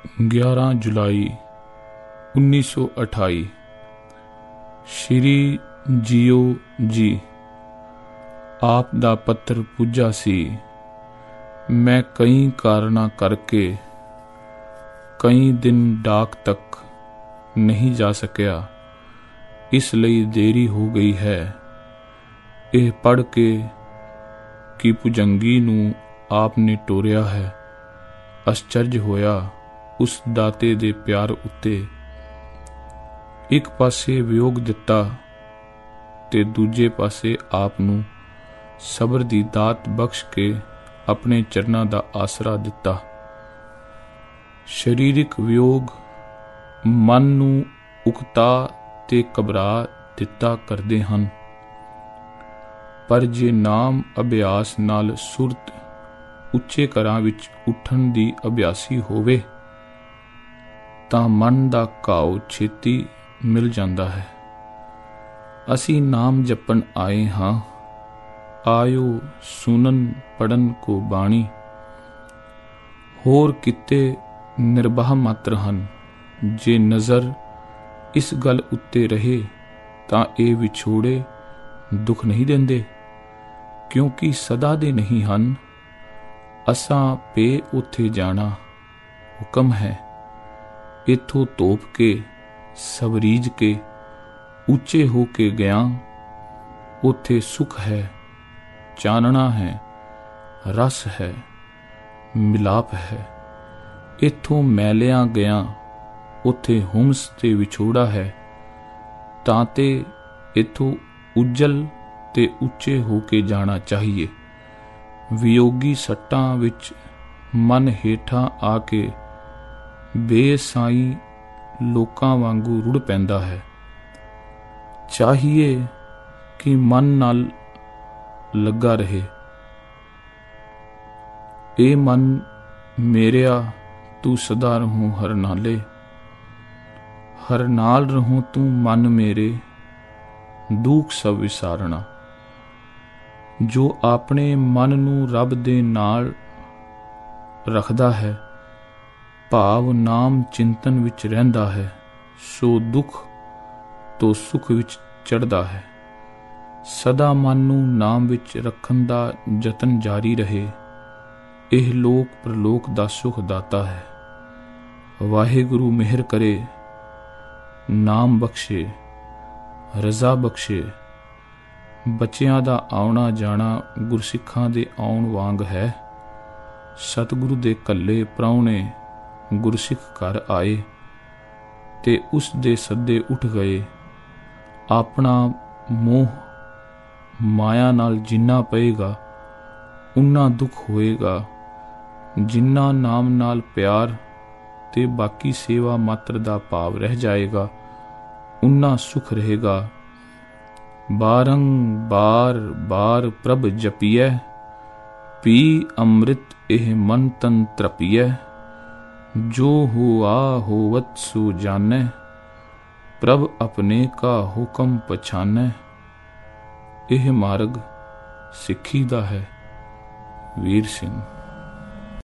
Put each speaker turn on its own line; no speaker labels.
11 जुलाई 1928 श्री जीओ जी आप दा पत्र पुज्जा सी। मैं कई कारणा करके कई दिन डाक तक नहीं जा सकिया, इसलिए देरी हो गई है। यह पढ़ के कि भुजंगी नूं आपने टोरिया है, आश्चर्य होया उस दाते दे प्यार उत्ते। एक पासे वियोग दिता ते दूजे पासे आप नूं सबर दी दात बख्श के अपने चरनां दा आसरा दिता। शरीरिक वियोग मन नूं उकता ते घबरा दिता करदे हन, पर जे नाम अभ्यास नाल सुरत ਉੱਚੇ ਘਰਾਂ ਵਿੱਚ ਉੱਠਣ ਦੀ ਅਭਿਆਸੀ ਹੋਵੇ ਤਾਂ ਮਨ ਦਾ ਘਾਉ ਛੇਤੀ ਮਿਲ ਜਾਂਦਾ ਹੈ। ਅਸੀਂ ਨਾਮ ਜਪਣ ਆਏ ਹਾਂ, ਆਇਓ ਸੁਨਨ ਪੜਨ ਕੋ ਬਾਣੀ। ਹੋਰ ਕਿਤੇ ਨਿਰਬਾਹ ਮਾਤਰ ਹਨ। ਜੇ ਨਜ਼ਰ ਇਸ ਗੱਲ ਉੱਤੇ ਰਹੇ ਤਾਂ ਇਹ ਵਿਛੋੜੇ ਦੁੱਖ ਨਹੀਂ ਦਿੰਦੇ, ਕਿਉਂਕਿ ਸਦਾ ਦੇ ਨਹੀਂ ਹਨ। असां पे उथे जाना हुक्म है। इथों तोप के सबरीज के ऊंचे हो के गया, उथे सुख है, चानना है, रस है, मिलाप है। इथों मैलिया गया, उथे हुमस ते विछोड़ा है। तांते इथों उज्जल ते ऊंचे हो के जाना चाहिए। वियोगी सट्टां विच मन हेठां आके बेसाई लोकां वांगू रुड़ पैंदा है। चाहिए कि मन नाल लगा रहे। ए मन मेरिया तू सदा रहूं हर नाले, हर नाल रहूं तू मन मेरे, दुख सब विसारना। जो अपने मन नूं रब दे नाल रखदा है, भाव नाम चिंतन विच रहिंदा है, सो दुख तो सुख विच चढ़दा है। सदा मन नूं नाम विच रखण दा जतन जारी रहे। यह लोक प्रलोक दा सुख दाता है। वाहिगुरु मेहर करे, नाम बख्शे, रजा बख्शे। बच्चियां दा आउणा जाना गुरसिखां दे आउण वांग है। सतगुरु दे कल्ले प्राहुणे गुरसिख घर आए ते उस दे सद्दे उठ गए। अपना मोह माया नाल जिन्ना पएगा उन्ना दुख होएगा, जिन्ना नाम नाल प्यार ते बाकी सेवा मात्र दा भाव रह जाएगा उन्ना सुख रहेगा। बारंबार बार प्रभ जपिए, पी अमृत एह मन तन त्रपिए। जो हुआ होवत सो जाने, प्रभ अपने का हुक्म पछाने। यह मार्ग सिੱਖੀ ਦਾ है। वीर सिंह।